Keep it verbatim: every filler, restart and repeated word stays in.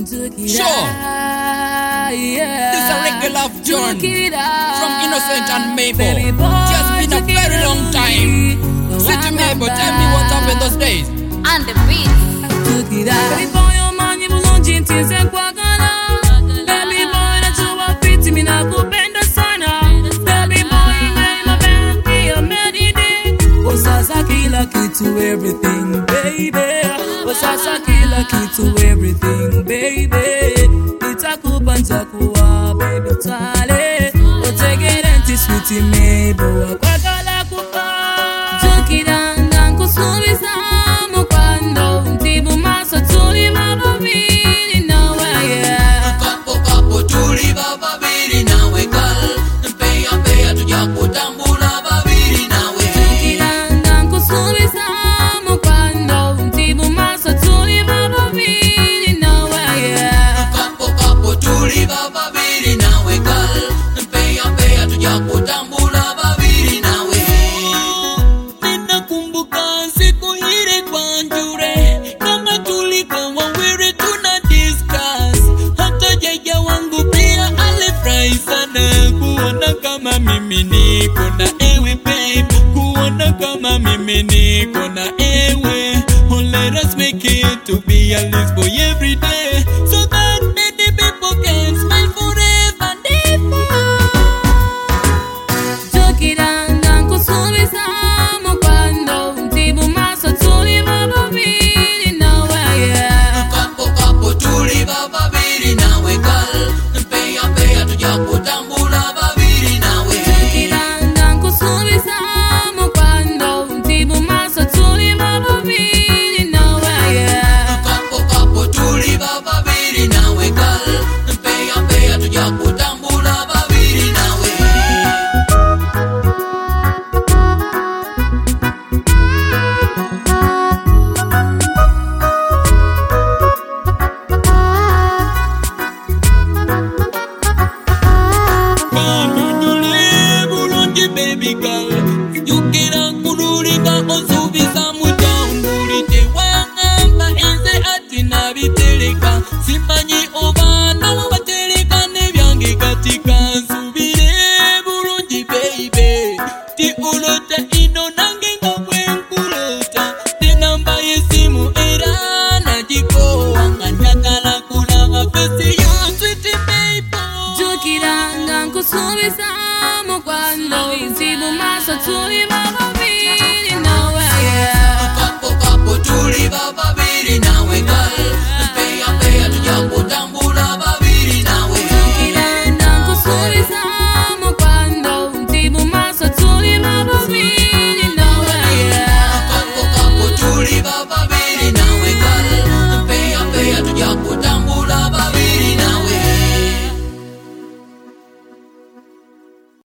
Sure. This is a regular journey from Innocent and Mabel. It has been a very long time. City Mabel, tell me what happened those days. And the beats. Baby boy, your man, you belong to things and kwagala. Baby boy, na chuwa fiti, mina kupenda sana. Baby boy, my baby, you're meditating. Osasa kila kitu everything, baby. Osasa kila kitu everything, baby. Nitakupa nitakuwa, baby, tale. Otege renti sweetie Mabel, kwagala kupa. Tukidanga nkusubiza mukwando, ntibu maso tuli bababili nawe, yeah. Kapo kapo tuli bababili nawe gal. Mpeya mpeya tujakutambula babili nawe. Tukidanga nkusubiza mukwando, ntibu maso tuli bababili nawe, yeah. Kapo kapo tuli bababili nawe gal. Mpeya mpeya tujakutambula babili nawe. Ninakumbuka siku ile kwa njure, kama tulikuwa wawili tuna discuss. Hata jaja wangu pia alifurahi sana kuona kama mimi niko na ewe babe, kuona kama mimi niko na ewe. Oh, let us make it to be a Lisboy every day, so that